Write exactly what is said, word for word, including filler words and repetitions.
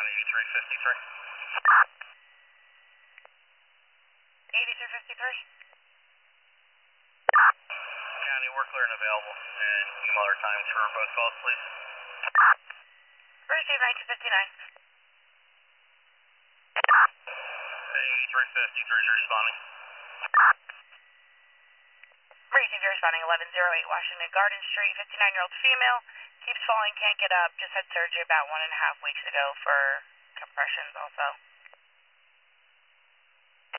County eighty-three fifty-three. eighty-three fifty-three. County, we're clear and available. And email our times for both calls, please. Receive nineteen fifty-nine. eighty-three fifty-three is responding. Receive responding eleven oh eight Washington Garden Street, fifty-nine-year-old female. Keeps falling, can't get up. Just had surgery about one and a half weeks ago for compressions also.